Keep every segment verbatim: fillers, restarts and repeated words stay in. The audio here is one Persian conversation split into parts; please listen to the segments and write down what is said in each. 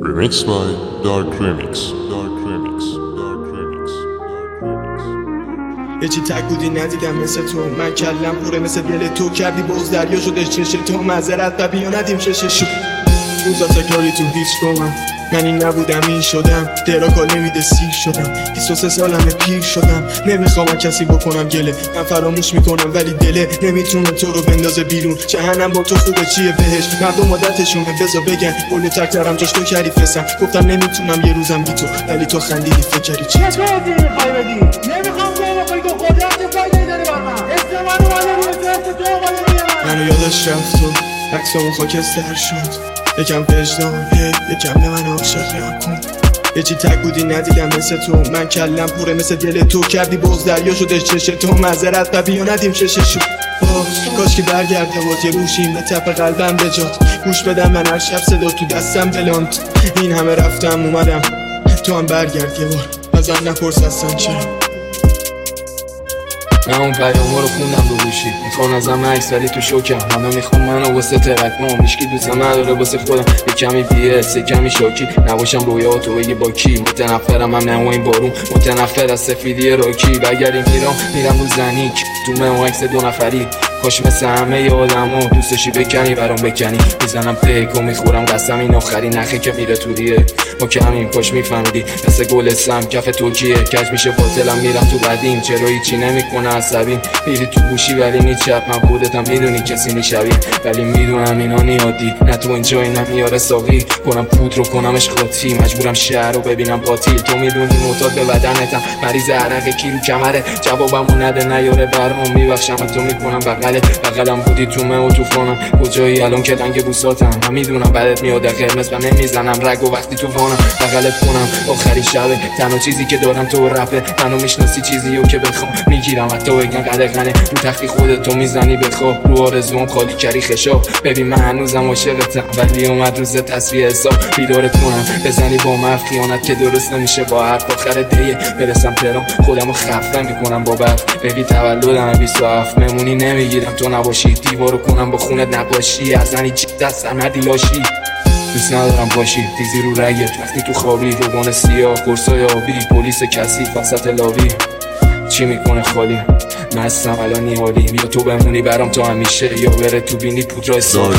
Remix by Dark Remix. Dark Remix. Dark Remix. Dark Remix. یه چی تک بودی ندیدم مثل تو، من کلم پوره مثل دل تو، کردی باز دریا شده چشه تو، معذرت و بیا ندیم چشه شو روزا تکراری تو هیچ رومم، من این نبودم این شدم، دراکال نمیده سیر شدم، بیست و سه سالمه پیر شدم، نمیخوام کسی بکنم گله، من فراموش میکنم ولی دله نمیتونه تو رو بندازه بیرون، جهنم با تو خوبه چیه بهش، مردم عادتشونه بزا بگن، بوله تک ترم جاش تو کردی فسم، گفتم نمیتونم یه روزم بی تو، ولی تو خندیدی فکر کردی چی؟ چه کردی میخوای بدی؟ نمیخوام تو بخوای تو خودت فایده داری بر من، استمان اومده روی دست تو اومده روی من، منو یادش رفت و عکسامو خاکستر شد، یکم وجدان یکم به من عاشق کن، یه چی تک بودی ندیدم مثل تو، من کلم پوره مثل دل تو، کردی باز دریا شده چشه تو، معذرت و بیا ندیم چشه شو کاش که برگرده بود یه روشیم به تپ قلبم بجات، گوش بدم من هر شب صدا تو دستم بلاند، این همه رفتم اومدم تو هم برگرد یه بار ازم نپرس هستم چرا. من اون پیامو رو خوندم رو گوشی، میخوان ازم عکس ولی تو شوکم، همه میخوان منو واسه ترکمام، هیچکی دوستم نداره واسه خودم، یه کمی بی‌حس یه کمی شاکی، نباشم رویاتو بگی با کی، متنفرم هم نه این بارون، متنفر از سفیدی راکی، بگریم ایران میرم رو زنیک تو من عکس دو نفری، کاش مثل همه آدمو دوستشی بکنی برام بکنی، میزنم پیک و میخورم قسم این آخری نخه که میره تو ریه، ما کمیم کاش میفهمیدی مثل گلستم کف توکیه، کج میشه باطلم میرم تو قدیم، چرا هیچی نمیکنه عصبیم، میری تو گوشی ولی نیچپ، من خودتم میدونی کسی نیشوی، ولی میدونم اینا نیادی، نه تو اینجا اینم میاره ساقی، کنم پود رو کنمش قاطی، مجبورم شهر رو ببینم باطیل، تو میدونی معتاد به بدنتم، مریض عرق کی رو کمره، جوابمو نده نیاره برام، میبخشم تو میکنم بغل بغلم بودی تو من و توفانم، کجایی الان که رنگ بوساتم، من میدونم بعدت میاد قرمز و نمیزنم رگ و وقتی تو وانم بغلت کنم، آخرین شبه تنها چیزی که دارم تو رفه، منو میشناسی چیزیو که بخوام میگیرم حتی بگن قدقنه، رو تختی خودتو میزنی بخواب، رو آرزوام خالی کردی خشاب، ببین من هنوزم عاشقتم ولی اومد روز تصفیه حساب، بیدارت کنم بزنی با من خیانت که درست نمیشه با حرف، آخر دیه برسم تهران خودمو خفه میکنم با برف، ببین تولدم بیست و هفت مهمونی نمیگیرم تو نباشی، دیوارو کنم با خونت نقاشی، از زنی چی دست مردی لاشی، دوست ندارم باشی تیزی رو رگت وقتی تو خوابی، روبان سیاه قرصای آبی، پلیس کثیف وسط لاوی، چی میکنه خالی مستم الان نیحالیم، یا تو بمونی برام تا همیشه یا بره تو بینی پودرای سالی،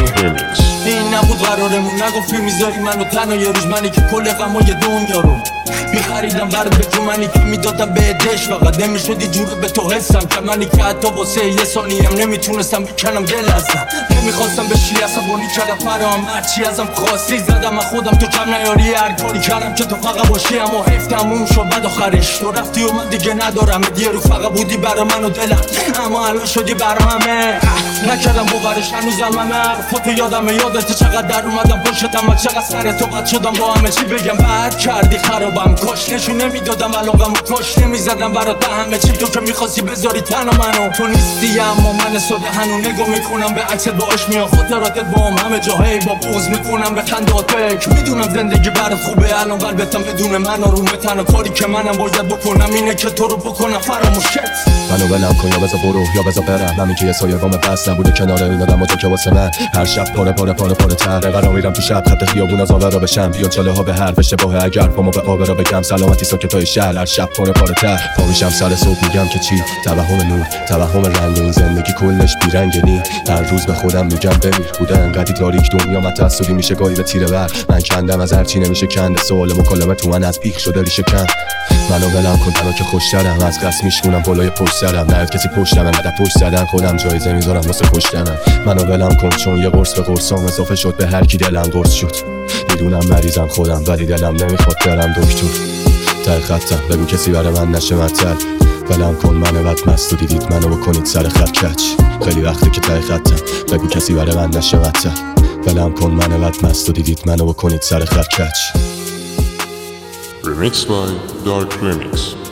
این نبود قرارمون، نگفتی میذاری منو تنها یه روز، منی که کل غمای دنیا رو میخریدم برات به تو، منی که میدادم به دش، فقط نمیشدی جور به تو حسم، که منی که حتی واسه یه ثانیم نمیتونستم بکنم دل ازم، نمیخواستم بشی عصبانی کردم فرام، هرچی ازم خواستی زدم من خودم تو کم نیاری، هر کاری کردم که تو فقط باشی، اما حیف تموم شد بعد آخرش تو رفتی و من دیگه ندارم، یه رو فقط بودی برا من و دلم، اما الان شدی برا همه، نکردم باورش هنوزم همه حرفاتو یادمه، یادت چقدر در اومدم پشتم و چقدر سر تو قد شدم با همه، چی بگم بعد کردی خرابم، کاش نشون نمیدادم علاقم، کاش نمیزدم برات به همه چی، تو که میخواستی بذاری تنها منو، تو نیستی اما من ساده هنو نگاه میکنم به عکست باش میان خاطراتت با هم همه جاهی، با بوز میکنم به خندات بک، میدونم زندگی برات خوبه الان قلبتم بدون من آرومه، تنها کاری که منم باید بکنم اینه که تو رو بکنم فراموشت، منو ولم کن یا بذار برو یا بذار برم، همین که یه سایه وام بس نبوده کنار این آدم و تو که واسه من هر شب پاره پاره پاره پاره تره، قرار میرم تو شب خط خیابون از آورا بشم، بیان چاله ها به حرف اشتباه، اگر پامو به آورا بگم سلامتی ساکتای شهر، هر شب پاره پاره تر پا میشم سر صبح میگم که چی، توهم نور توهم رنگ، این زندگی کلش بیرنگه نی، هر روز به خودم میگم بمیر، بوده انقدی تاریک دنیا متعصبی میشه گاهی به تیره بر، من کندم از هرچی نمیشه کنده، سوال مکالمه تو من از بیخ شده ریشه کن، منو ولم کن تنها که خوشترم، از قصد میشکنم بالای پشت سرم، نه کسی پشتمه نه پشت زدن، خودم جایزه میذارم واسه کشتنم، منو ولم کن چون یه قرص به قرصام اضافه شد، به هر کی دلم قرص شد، میدونم مریضم خودم ولی دلم نمیخواد برم دکتر، ته خطم بگو کسی برای من نشه مطل، ولم کن من بد مست و دیدید منو بکنید سر خط کچ، خیلی وقته که ته خطم بگو کسی برای من نشه مطل، ولم کن من بد مست و دیدید منو بکنید سر خط کچ. Remix by Dark Remix.